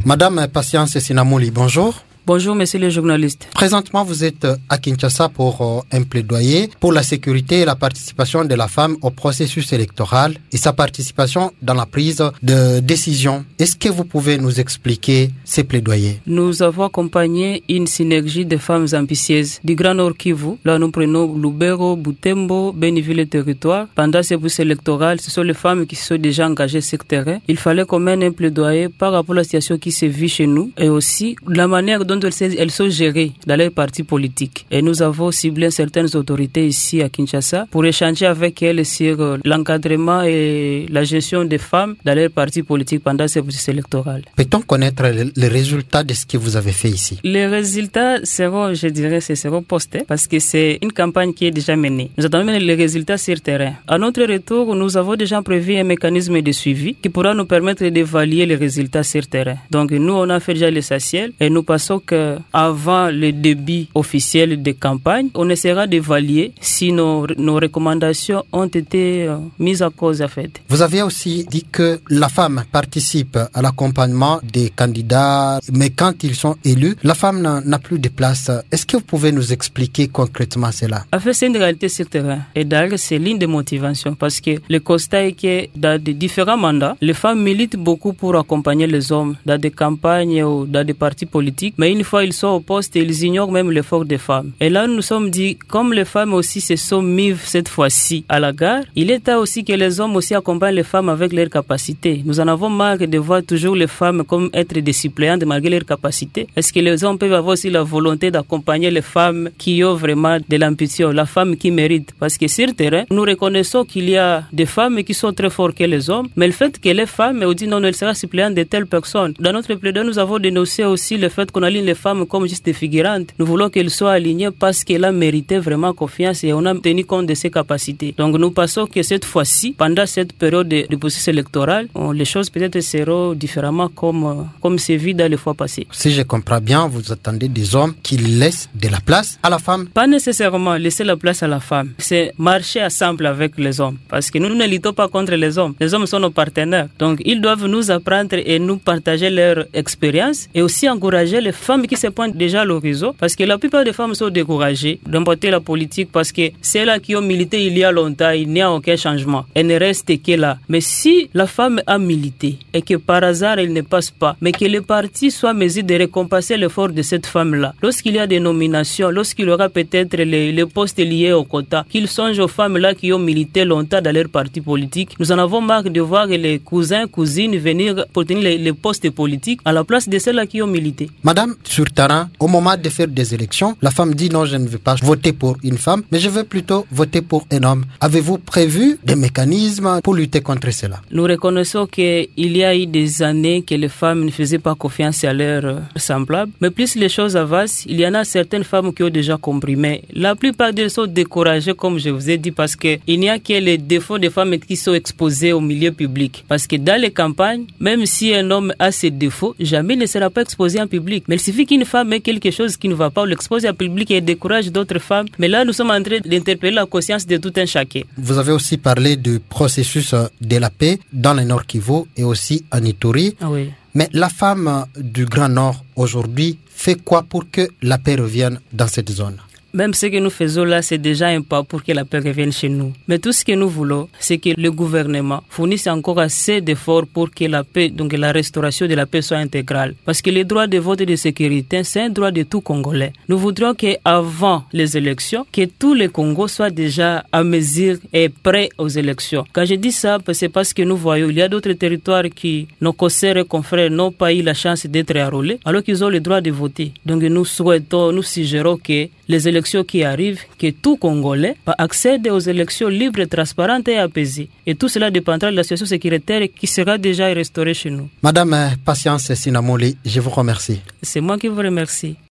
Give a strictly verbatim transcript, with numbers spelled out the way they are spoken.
Madame Patience Sinamouli, bonjour. Bonjour, monsieur le journaliste. Présentement, vous êtes à Kinshasa pour euh, un plaidoyer pour la sécurité et la participation de la femme au processus électoral et sa participation dans la prise de décision. Est-ce que vous pouvez nous expliquer ces plaidoyers? Nous avons accompagné une synergie de femmes ambitieuses du Grand Nord Kivu. Là, nous prenons Lubero, Butembo, Béniville et Territoire. Pendant ce processus électoral, ce sont les femmes qui se sont déjà engagées sur le terrain. Il fallait qu'on mène un plaidoyer par rapport à la situation qui se vit chez nous et aussi la manière dont elles sont gérées dans les partis politiques. Et nous avons ciblé certaines autorités ici à Kinshasa pour échanger avec elles sur l'encadrement et la gestion des femmes dans les partis politiques pendant ce processus électoral. Peut-on connaître les résultats de ce que vous avez fait ici? Les résultats seront, je dirais, seront postés parce que c'est une campagne qui est déjà menée. Nous attendons les résultats sur le terrain. À notre retour, nous avons déjà prévu un mécanisme de suivi qui pourra nous permettre d'évaluer les résultats sur le terrain. Donc nous, on a fait déjà l'essentiel et nous pensons que avant le début officiel de campagne, on essaiera d'évaluer si nos, nos recommandations ont été euh, mises à cause en fait. Vous avez aussi dit que la femme participe à l'accompagnement des candidats, mais quand ils sont élus, la femme n'a, n'a plus de place. Est-ce que vous pouvez nous expliquer concrètement cela? En fait, c'est une réalité sur le terrain. Et d'ailleurs, c'est l'une des motivations parce que le constat est que dans des différents mandats, les femmes militent beaucoup pour accompagner les hommes dans des campagnes ou dans des partis politiques, mais une fois ils sont au poste, ils ignorent même l'effort des femmes. Et là, nous nous sommes dit, comme les femmes aussi se sont mises cette fois-ci à la gare, il est temps aussi que les hommes aussi accompagnent les femmes avec leurs capacités. Nous en avons marre de voir toujours les femmes comme être des suppléantes malgré leurs capacités. Est-ce que les hommes peuvent avoir aussi la volonté d'accompagner les femmes qui ont vraiment de l'ambition, la femme qui mérite? Parce que sur le terrain, nous reconnaissons qu'il y a des femmes qui sont très fortes que les hommes, mais le fait que les femmes, on dit non, elle sera suppléante de telle personne. Dans notre plaidoyer, nous avons dénoncé aussi le fait qu'on aligne les femmes comme juste des figurantes. Nous voulons qu'elles soient alignées parce qu'elles a mérité vraiment confiance et on a tenu compte de ses capacités. Donc nous pensons que cette fois-ci, pendant cette période de, de processus électoral, on, les choses peut-être seront différemment comme, comme c'est vu dans les fois passées. Si je comprends bien, vous attendez des hommes qui laissent de la place à la femme? Pas nécessairement laisser la place à la femme. C'est marcher ensemble avec les hommes. Parce que nous ne luttons pas contre les hommes. Les hommes sont nos partenaires. Donc ils doivent nous apprendre et nous partager leur expérience et aussi encourager les femmes qui se pointent déjà à l'horizon, parce que la plupart des femmes sont découragées d'emporter la politique parce que c'est là qui ont milité il y a longtemps, il n'y a aucun changement. Elle ne reste que là. Mais si la femme a milité et que par hasard elle ne passe pas, mais que les partis soient mesures de récompenser l'effort de cette femme-là, lorsqu'il y a des nominations, lorsqu'il y aura peut-être les, les postes liés au quota, qu'ils songent aux femmes-là qui ont milité longtemps dans leur parti politique. Nous en avons marre de voir les cousins, cousines venir pour tenir les, les postes politiques à la place de celles-là qui ont milité. Madame, sur terrain, au moment de faire des élections, la femme dit non, je ne veux pas voter pour une femme, mais je veux plutôt voter pour un homme. Avez-vous prévu des mécanismes pour lutter contre cela? Nous reconnaissons qu'il y a eu des années que les femmes ne faisaient pas confiance à leurs semblables, mais plus les choses avancent, il y en a certaines femmes qui ont déjà compris, mais la plupart d'elles sont découragées, comme je vous ai dit, parce qu'il n'y a que les défauts des femmes qui sont exposés au milieu public. Parce que dans les campagnes, même si un homme a ses défauts, jamais il ne sera pas exposé en public. Mais il suffit qu'une femme ait quelque chose qui ne va pas, on l'expose en public et décourage d'autres femmes. Mais là, nous sommes en train d'interpeller la conscience de tout un chacun. Vous avez aussi parlé du processus de la paix dans le Nord Kivu et aussi en Ituri. Ah oui. Mais la femme du Grand Nord aujourd'hui fait quoi pour que la paix revienne dans cette zone? Même ce que nous faisons là, c'est déjà un pas pour que la paix revienne chez nous. Mais tout ce que nous voulons, c'est que le gouvernement fournisse encore assez d'efforts pour que la paix, donc la restauration de la paix soit intégrale. Parce que le droit de vote et de sécurité, c'est un droit de tout Congolais. Nous voudrions qu'avant les élections, que tous les Congos soient déjà à mesure et prêts aux élections. Quand je dis ça, c'est parce que nous voyons, il y a d'autres territoires qui, nos consoeurs et confrères, n'ont pas eu la chance d'être enrôlés, alors qu'ils ont le droit de voter. Donc nous souhaitons, nous suggérons que les élections qui arrivent, que tout Congolais accède aux élections libres, transparentes et apaisées. Et tout cela dépendra de la situation sécuritaire qui sera déjà restaurée chez nous. Madame Patience Sinamouli, je vous remercie. C'est moi qui vous remercie.